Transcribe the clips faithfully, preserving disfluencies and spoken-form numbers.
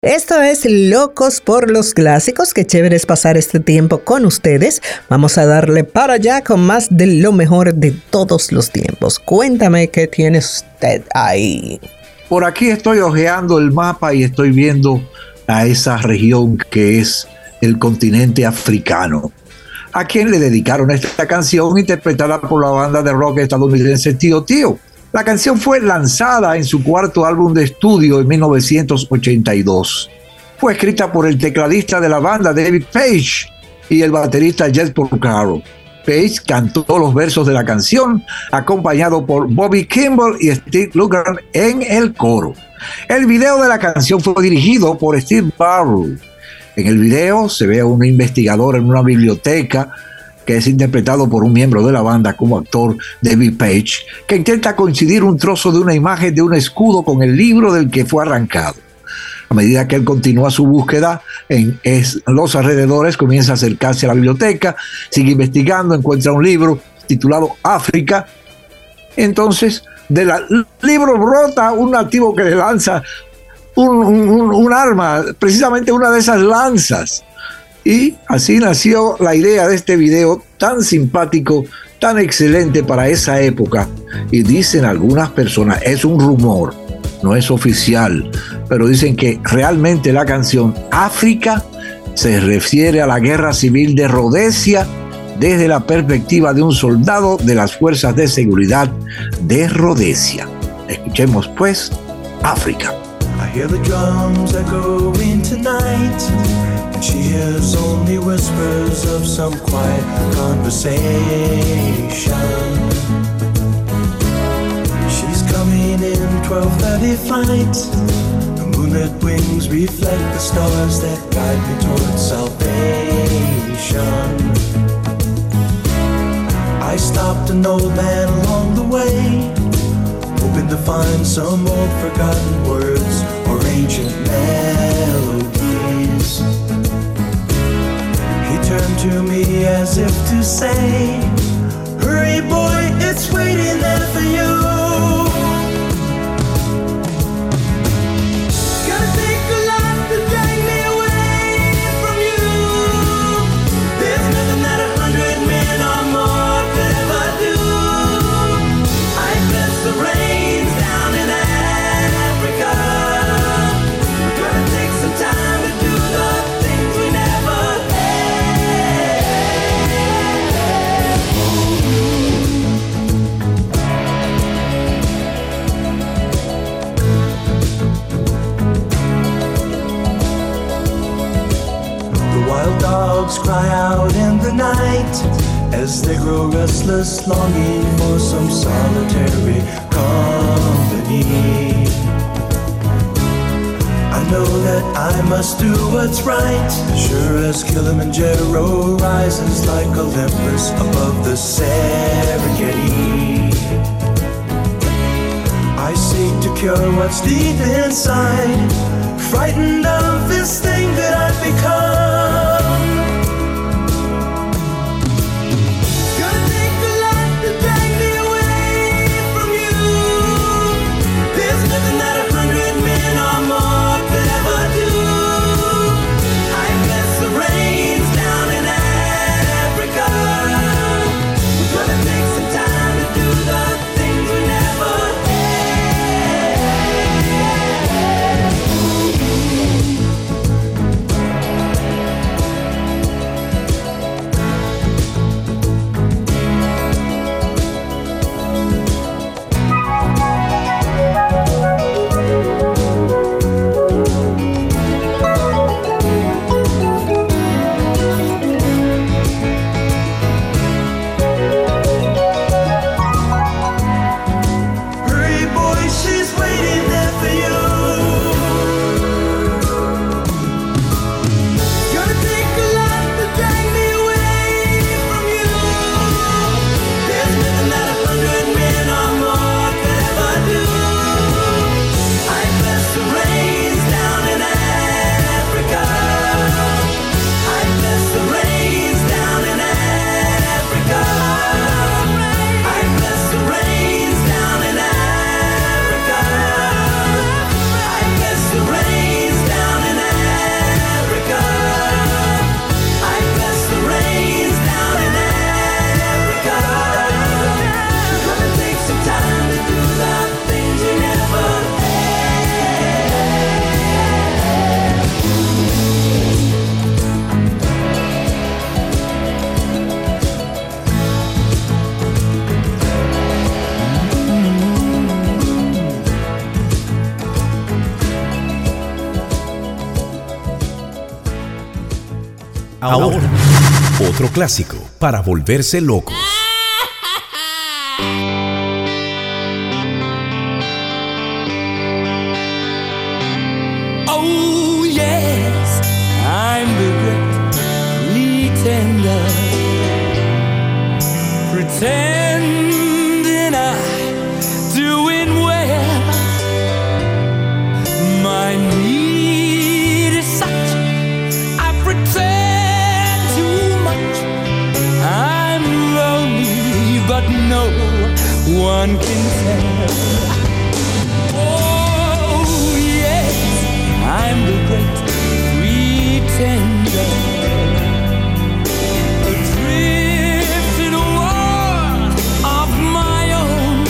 Esto es Locos por los Clásicos. Qué chévere es pasar este tiempo con ustedes. Vamos a darle para allá con más de lo mejor de todos los tiempos. Cuéntame qué tiene usted ahí. Por aquí estoy hojeando el mapa y estoy viendo a esa región que es el continente africano, a quien le dedicaron esta canción interpretada por la banda de rock estadounidense Tío Tío. La canción fue lanzada en su cuarto álbum de estudio en mil novecientos ochenta y dos. Fue escrita por el tecladista de la banda David Paich y el baterista Jet Porcaro. Paich cantó los versos de la canción, acompañado por Bobby Kimball y Steve Lukather en el coro. El video de la canción fue dirigido por Steve Barrow. En el video se ve a un investigador en una biblioteca que es interpretado por un miembro de la banda como actor, David Paich, que intenta coincidir un trozo de una imagen de un escudo con el libro del que fue arrancado. A medida que él continúa su búsqueda en es, los alrededores, comienza a acercarse a la biblioteca, sigue investigando, encuentra un libro titulado África. Entonces, del libro brota un nativo que le lanza un, un, un arma, precisamente una de esas lanzas. Y así nació la idea de este video tan simpático, tan excelente para esa época. Y dicen algunas personas, es un rumor, no es oficial, pero dicen que realmente la canción África se refiere a la guerra civil de Rodesia desde la perspectiva de un soldado de las fuerzas de seguridad de Rodesia. Escuchemos pues África. I hear the drums echoing tonight. She hears only whispers of some quiet conversation. She's coming in twelve thirty flight. The moonlit wings reflect the stars that guide me towards salvation. I stopped an old man along the way, hoping to find some old forgotten words or ancient melodies. He turned to me as if to say, hurry boy, it's waiting there for you. Gonna take a lot to drag me away from you. There's nothing that a hundred men or more could ever do. I bless the rains down in Africa. Gonna take some time to do the things we never dogs cry out in the night as they grow restless, longing for some solitary company. I know that I must do what's right, sure as Kilimanjaro rises like Olympus above the Serengeti. I seek to cure what's deep inside, frightened of this thing that I've become. Ahora, otro clásico para volverse loco. Oh yes, I'm the great pretender, pretending I'm doing well. My need is such, I pretend too much. I'm lonely, but no one can tell. Oh yes, I'm the great pretender, adrift in a world of my own.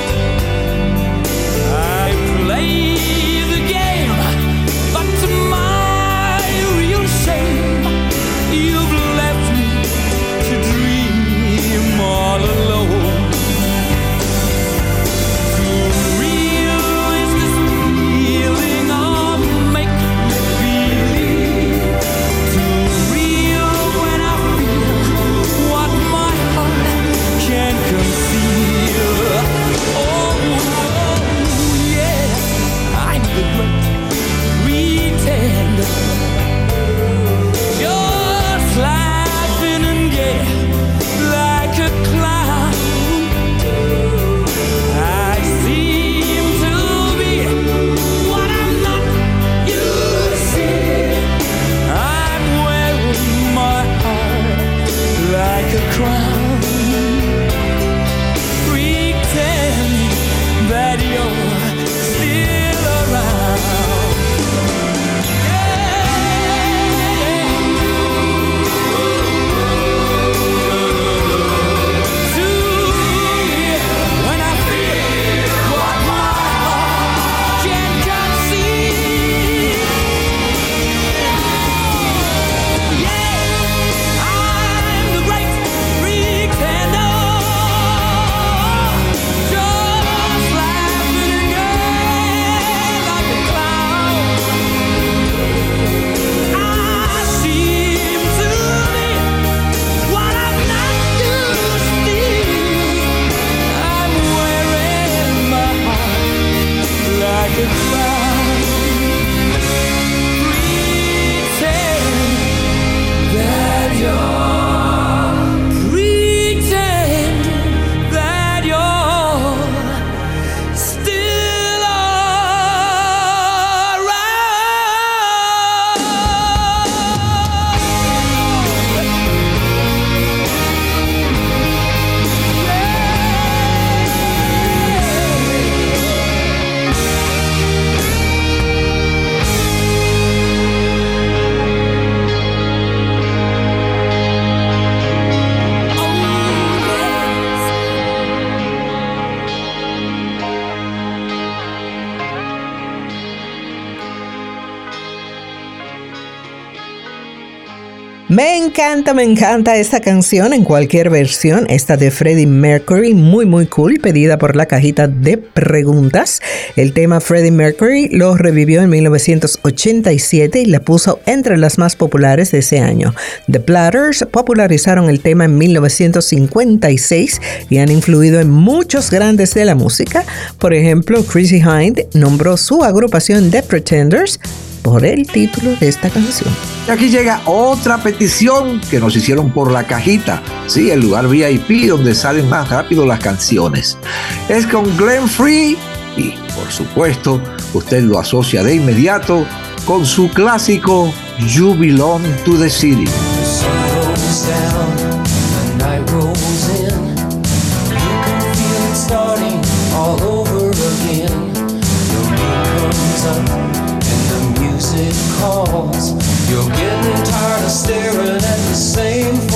I play the game, but to my real shame, you've left me to dream all alone. Too real is this feeling of make-believe. Too real when I feel what my heart can't conceal. Oh, yes, I'm the great pretender, just laughing and gay like a clown. I seem to be what I'm not, you see. I'm wearing my heart like a crown, pretending that you're still around. When I feel what my heart can't conceive. Yeah, I'm the great pretender, just laughing again like a clown. I seem to be what I'm not used to. I'm wearing my heart like a crown, pretend that you're, pretend that you're still Me encanta, me encanta esta canción en cualquier versión. Esta de Freddie Mercury, muy muy cool, pedida por la cajita de preguntas. El tema Freddie Mercury lo revivió en mil novecientos ochenta y siete y la puso entre las más populares de ese año. The Platters popularizaron el tema en mil novecientos cincuenta y seis y han influido en muchos grandes de la música. Por ejemplo, Chrissie Hynde nombró su agrupación The Pretenders por el título de esta canción. Y aquí llega otra petición que nos hicieron por la cajita, sí, el lugar V I P donde salen más rápido las canciones. Es con Glenn Frey y, por supuesto, usted lo asocia de inmediato con su clásico You Belong to the City. The sun goes down, the night rolls in. You can feel it starting all over again. The moon comes up and the music calls. You're getting tired of staring at the same